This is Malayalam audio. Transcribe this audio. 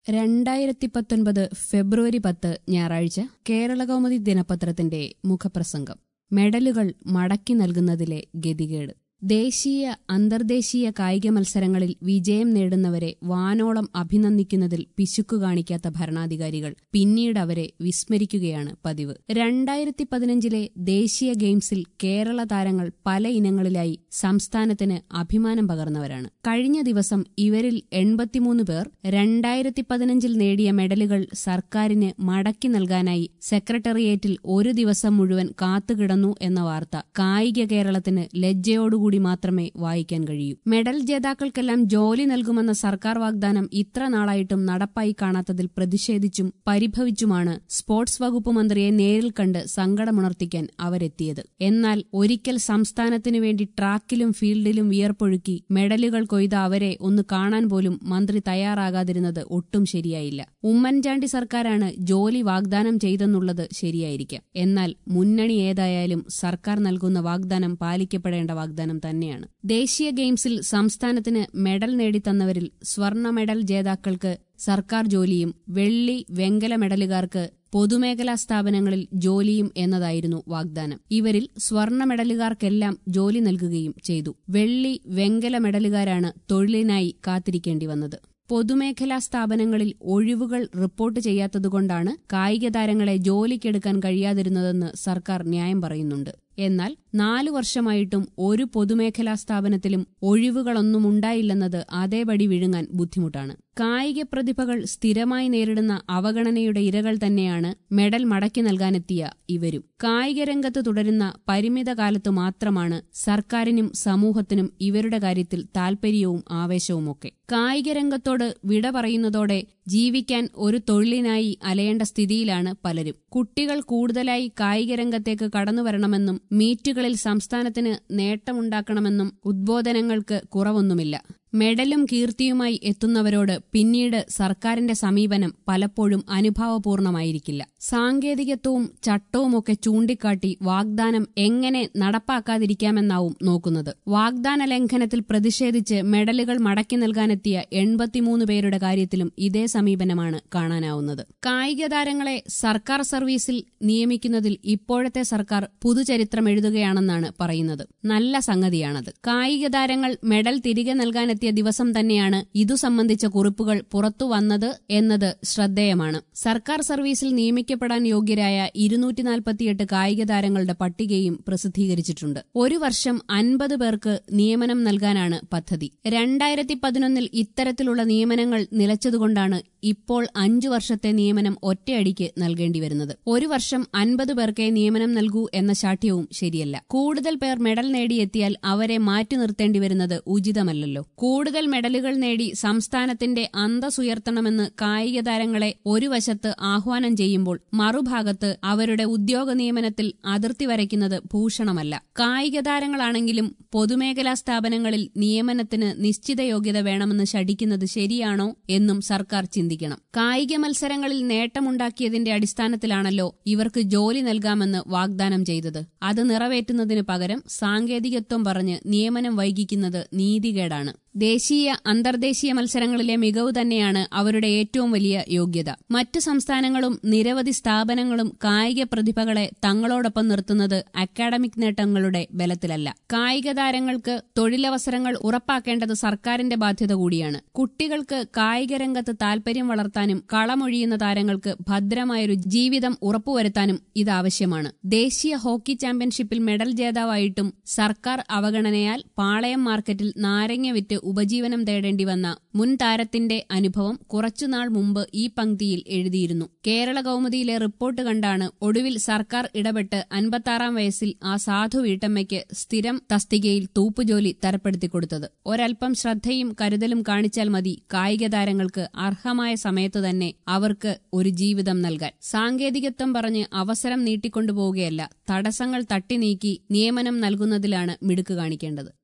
2019 ഫെബ്രുവരി 10 ഞായറാഴ്ച കേരളകൗമുദി ദിനപത്രത്തിന്റെ മുഖപ്രസംഗം. മെഡലുകൾ മടക്കി നൽകുന്നതിലെ ഗതികേട്. ദേശീയ അന്തർദേശീയ കായിക മത്സരങ്ങളിൽ വിജയം നേടുന്നവരെ വാനോളം അഭിനന്ദിക്കുന്നതിൽ പിശുക്കു കാണിക്കാത്ത ഭരണാധികാരികൾ പിന്നീട് അവരെ വിസ്മരിക്കുകയാണ് പതിവ്. 2015 ദേശീയ ഗെയിംസിൽ കേരള താരങ്ങൾ പല ഇനങ്ങളിലായി സംസ്ഥാനത്തിന് അഭിമാനം പകർന്നവരാണ്. കഴിഞ്ഞ ദിവസം ഇവരിൽ 83 പേർ 2015 നേടിയ മെഡലുകൾ സർക്കാരിന് മടക്കി നൽകാനായി സെക്രട്ടേറിയറ്റിൽ ഒരു ദിവസം മുഴുവൻ കാത്തുകിടന്നു എന്ന വാർത്ത കായിക കേരളത്തിന് ലജ്ജയോടുകൂടി മാത്രമേ വായിക്കാൻ കഴിയൂ. മെഡൽ ജേതാക്കൾക്കെല്ലാം ജോലി നൽകുമെന്ന സർക്കാർ വാഗ്ദാനം ഇത്ര നാളായിട്ടും നടപ്പായി കാണാത്തതിൽ പ്രതിഷേധിച്ചും പരിഭവിച്ചുമാണ് സ്പോർട്സ് വകുപ്പ് മന്ത്രിയെ നേരിൽ കണ്ട് സങ്കടമുണർത്തിക്കാൻ അവരെത്തിയത്. എന്നാൽ ഒരിക്കൽ സംസ്ഥാനത്തിനു വേണ്ടി ട്രാക്കിലും ഫീൽഡിലും വിയർപ്പൊഴുക്കി മെഡലുകൾ കൊയ്ത അവരെ ഒന്ന് കാണാൻ പോലും മന്ത്രി തയ്യാറാകാതിരുന്നത് ഒട്ടും ശരിയായില്ല. ഉമ്മൻചാണ്ടി സർക്കാരാണ് ജോലി വാഗ്ദാനം ചെയ്തെന്നുള്ളത് ശരിയായിരിക്കാം. എന്നാൽ മുന്നണി ഏതായാലും സർക്കാർ നൽകുന്ന വാഗ്ദാനം പാലിക്കപ്പെടേണ്ട വാഗ്ദാനം തന്നെയാണ്. ദേശീയ ഗെയിംസിൽ സംസ്ഥാനത്തിന് മെഡൽ നേടിത്തന്നവരിൽ സ്വർണ്ണ മെഡൽ ജേതാക്കൾക്ക് സർക്കാർ ജോലിയും വെള്ളി വെങ്കല മെഡലുകാർക്ക് പൊതുമേഖലാ സ്ഥാപനങ്ങളിൽ ജോലിയും എന്നതായിരുന്നു വാഗ്ദാനം. ഇവരിൽ സ്വർണ്ണ മെഡലുകാർക്കെല്ലാം ജോലി നൽകുകയും ചെയ്തു. വെള്ളി വെങ്കല മെഡലുകാരാണ് തൊഴിലിനായി കാത്തിരിക്കേണ്ടി വന്നത്. പൊതുമേഖലാ സ്ഥാപനങ്ങളിൽ ഒഴിവുകൾ റിപ്പോർട്ട് ചെയ്യാത്തതുകൊണ്ടാണ് കായിക താരങ്ങളെ ജോലിക്കെടുക്കാൻ കഴിയാതിരുന്നതെന്ന് സർക്കാർ ന്യായം പറയുന്നുണ്ട്. എന്നാൽ 4 വർഷമായിട്ടും ഒരു പൊതുമേഖലാ സ്ഥാപനത്തിലും ഒഴിവുകളൊന്നുമുണ്ടായില്ലെന്നത് അതേപടി വിഴുങ്ങാൻ ബുദ്ധിമുട്ടാണ്. കായിക പ്രതിഭകൾ സ്ഥിരമായി നേരിടുന്ന അവഗണനയുടെ ഇരകൾ തന്നെയാണ് മെഡൽ മടക്കി നൽകാനെത്തിയ ഇവരും. കായിക രംഗത്ത് തുടരുന്ന പരിമിത കാലത്തു മാത്രമാണ് സർക്കാരിനും സമൂഹത്തിനും ഇവരുടെ കാര്യത്തിൽ താൽപര്യവും ആവേശവുമൊക്കെ. കായിക രംഗത്തോട് വിട പറയുന്നതോടെ ജീവിക്കാൻ ഒരു തൊഴിലിനായി അലയേണ്ട സ്ഥിതിയിലാണ് പലരും. കുട്ടികൾ കൂടുതലായി കായിക രംഗത്തേക്ക് കടന്നുവരണമെന്നും മീറ്റുകളിൽ സംസ്ഥാനത്തിന് നേട്ടമുണ്ടാക്കണമെന്നും ഉദ്ബോധനങ്ങൾക്ക് കുറവൊന്നുമില്ല. മെഡലും കീർത്തിയുമായി എത്തുന്നവരോട് പിന്നീട് സർക്കാരിന്റെ സമീപനം പലപ്പോഴും അനുഭാവപൂർണമായിരിക്കില്ല. സാങ്കേതികത്വവും ചട്ടവുമൊക്കെ ചൂണ്ടിക്കാട്ടി വാഗ്ദാനം എങ്ങനെ നടപ്പാക്കാതിരിക്കാമെന്നാവും നോക്കുന്നത്. വാഗ്ദാന ലംഘനത്തിൽ പ്രതിഷേധിച്ച് മെഡലുകൾ മടക്കി നൽകാനെത്തിയ 83 പേരുടെ കാര്യത്തിലും ഇതേ സമീപനമാണ് കാണാനാവുന്നത്. കായിക താരങ്ങളെ സർക്കാർ സർവീസിൽ നിയമിക്കുന്നതിൽ ഇപ്പോഴത്തെ സർക്കാർ പുതുചരിത്രം എഴുതുകയാണെന്നാണ് പറയുന്നത്. നല്ല സംഗതിയാണത്. കായിക താരങ്ങൾ മെഡൽ തിരികെ നൽകാനെത്തിയ ദിവസം തന്നെയാണ് ഇതു സംബന്ധിച്ച കുറിപ്പുകൾ പുറത്തുവന്നത് എന്നത് ശ്രദ്ധേയമാണ്. സർക്കാർ സർവീസിൽ നിയമിക്കപ്പെടാൻ യോഗ്യരായ 248 കായിക താരങ്ങളുടെ പട്ടികയും പ്രസിദ്ധീകരിച്ചിട്ടുണ്ട്. ഒരു വർഷം 50 പേർക്ക് നിയമനം നൽകാനാണ് പദ്ധതി. 2011 ഇത്തരത്തിലുള്ള നിയമനങ്ങൾ നിലച്ചതുകൊണ്ടാണ് ഇപ്പോൾ 5 വർഷത്തെ നിയമനം ഒറ്റയടിക്ക് നൽകേണ്ടി വരുന്നത്. ഒരു വർഷം 50 പേർക്കേ നിയമനം നൽകൂ എന്ന ശാഠ്യവും ശരിയല്ല. കൂടുതൽ പേർ മെഡൽ നേടിയെത്തിയാൽ അവരെ മാറ്റി നിർത്തേണ്ടി വരുന്നത് ഉചിതമല്ലല്ലോ. കൂടുതൽ മെഡലുകൾ നേടി സംസ്ഥാനത്തിന്റെ അന്തസ്സുയർത്തണമെന്ന് കായിക താരങ്ങളെ ഒരു വശത്ത് ആഹ്വാനം ചെയ്യുമ്പോൾ മറുഭാഗത്ത് അവരുടെ ഉദ്യോഗ നിയമനത്തിൽ അതിർത്തി വരയ്ക്കുന്നത് ഭൂഷണമല്ല. കായിക താരങ്ങളാണെങ്കിലും പൊതുമേഖലാ സ്ഥാപനങ്ങളിൽ നിയമനത്തിന് നിശ്ചിത യോഗ്യത വേണമെന്ന് ശഠിക്കുന്നത് ശരിയാണോ എന്നും സർക്കാർ ചിന്തിക്കണം. കായിക മത്സരങ്ങളിൽ നേട്ടമുണ്ടാക്കിയതിന്റെ അടിസ്ഥാനത്തിലാണല്ലോ ഇവർക്ക് ജോലി നൽകാമെന്ന് വാഗ്ദാനം ചെയ്തത്. അത് നിറവേറ്റുന്നതിന് പകരം സാങ്കേതികത്വം പറഞ്ഞ് നിയമനം വൈകിക്കുന്നത് നീതികേടാണ്. ദേശീയ അന്തർദേശീയ മത്സരങ്ങളിലെ മികവ് തന്നെയാണ് അവരുടെ ഏറ്റവും വലിയ യോഗ്യത. മറ്റു സംസ്ഥാനങ്ങളും നിരവധി സ്ഥാപനങ്ങളും കായിക പ്രതിഭകളെ തങ്ങളോടൊപ്പം നിർത്തുന്നത് അക്കാഡമിക് നേട്ടങ്ങളുടെ ബലത്തിലല്ല. കായിക താരങ്ങൾക്ക് തൊഴിലവസരങ്ങൾ ഉറപ്പാക്കേണ്ടത് സർക്കാരിന്റെ ബാധ്യത കൂടിയാണ്. കുട്ടികൾക്ക് കായിക രംഗത്ത് താൽപര്യം വളർത്താനും കളമൊഴിയുന്ന താരങ്ങൾക്ക് ഭദ്രമായൊരു ജീവിതം ഉറപ്പുവരുത്താനും ഇതാവശ്യമാണ്. ദേശീയ ഹോക്കി ചാമ്പ്യൻഷിപ്പിൽ മെഡൽ ജേതാവായിട്ടും സർക്കാർ അവഗണനയാൽ പാളയം മാർക്കറ്റിൽ നാരങ്ങ വിറ്റ് ഉപജീവനം തേടേണ്ടി വന്ന മുൻ താരത്തിന്റെ അനുഭവം കുറച്ചുനാൾ മുമ്പ് ഈ പങ്ക്തിയിൽ എഴുതിയിരുന്നു. കേരള കൗമുദിയിലെ റിപ്പോർട്ട് കണ്ടാണ് ഒടുവിൽ സർക്കാർ ഇടപെട്ട് 56-ാം വയസ്സിൽ ആ സാധു വീട്ടമ്മയ്ക്ക് സ്ഥിരം തസ്തികയിൽ തൂപ്പുജോലി തരപ്പെടുത്തിക്കൊടുത്തത്. ഒരൽപ്പം ശ്രദ്ധയും കരുതലും കാണിച്ചാൽ മതി കായിക താരങ്ങൾക്ക് അർഹമായ സമയത്ത് തന്നെ അവർക്ക് ഒരു ജീവിതം നൽകാൻ. സാങ്കേതികത്വം പറഞ്ഞ് അവസരം നീട്ടിക്കൊണ്ടുപോവുകയല്ല, തടസ്സങ്ങൾ തട്ടിനീക്കി നിയമനം നൽകുന്നതിലാണ് മിടുക്ക് കാണിക്കേണ്ടത്.